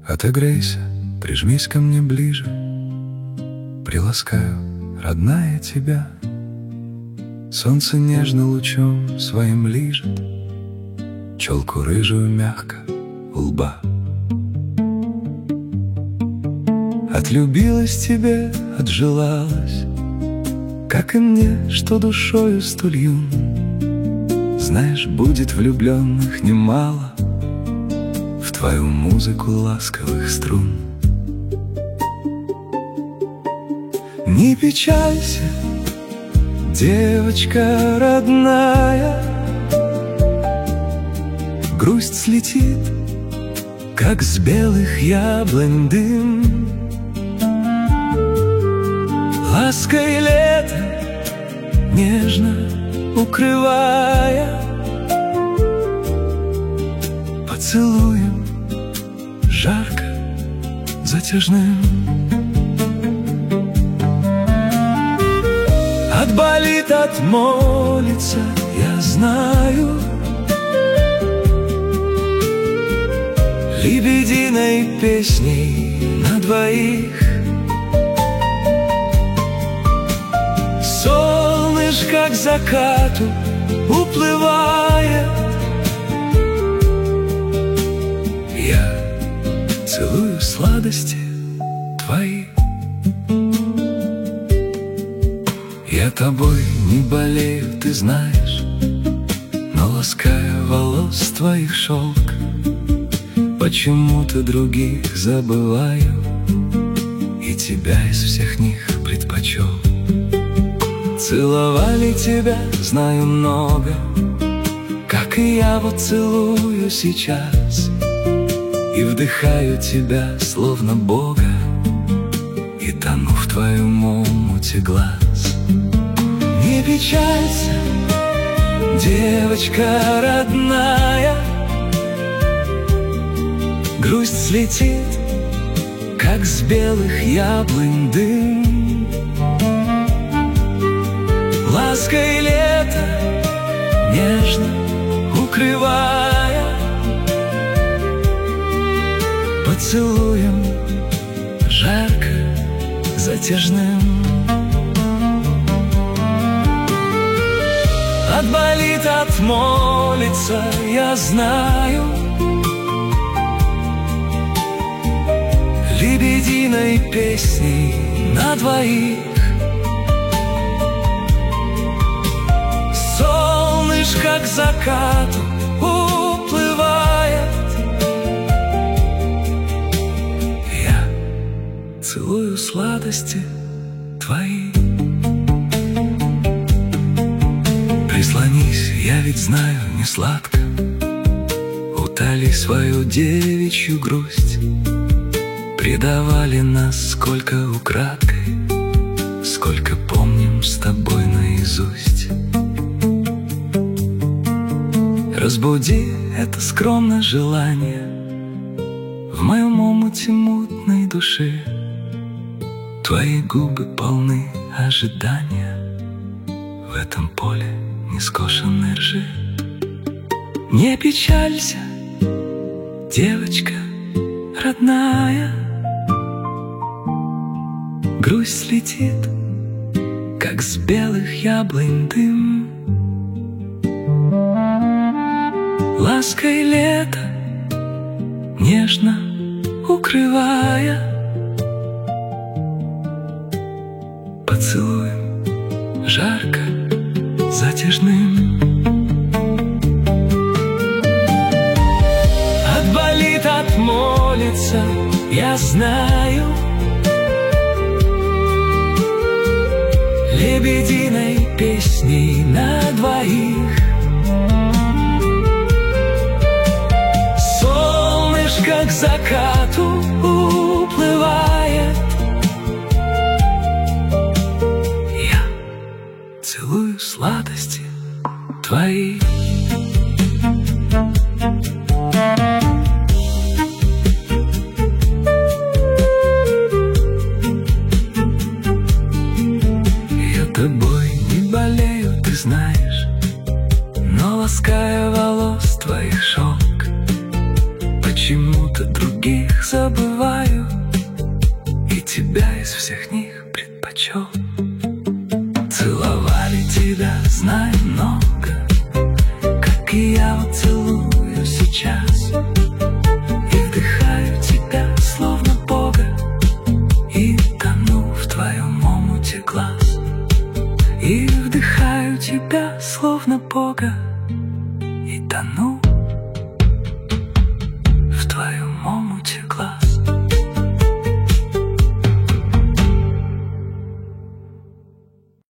Отогрейся, прижмись ко мне ближе, приласкаю, родная, тебя. Солнце нежно лучом своим лижет челку рыжую мягко у лба. Отлюбилась тебе, отжелалась, как и мне, что душою столь юн. Знаешь, будет влюбленных немало в твою музыку ласковых струн. Не печалься, девочка родная, грусть слетит, как с белых яблонь дым. Лаской лета нежно укрывая, поцелуем жарко затяжным. Отболит, отмолится, я знаю, лебединой песней на двоих. Солнышко к закату уплывает, я целую сладости твои. Я тобой не болею, ты знаешь, но лаская волос твоих шелк, почему-то других забываю и тебя из всех них предпочел. Целовали тебя, знаю, много, как и я вот целую сейчас, и вдыхаю тебя, словно Бога, и тону в твоем омуте глаз. Не печалься, девочка родная, грусть слетит, как с белых яблонь дым. Лаской лета нежно укрывая, поцелуем жарко затяжным. Отболит, отмолится, я знаю, лебединой песней на двоих. Солнышко к закату уплывает, я целую сладости твои. Прислонись, я ведь знаю, не сладко, утоли свою девичью грусть. Предавали нас сколько украдкой, сколько помним с тобой наизусть. Разбуди это скромное желание в моем омуте мутной души. Твои губы полны ожидания в этом поле нескошенной ржи. Не печалься, девочка родная, грусть слетит, как с белых яблонь дым. Лаской лета нежно укрывая, поцелуем жарко затяжным. Отболит, отмолится, я знаю, лебединой песней на двоих. Солнышко к закату уплывает, я целую сладости твои. Я тобой не болею, ты знаешь, но лаская волос твоих шелк, почему-то других всех забываю, и тебя из всех них предпочел. Целовали тебя, знай, много, как и я вот целую сейчас. И вдыхаю тебя, словно Бога, и тону в твоем омуте глаз. И вдыхаю тебя, словно Бога,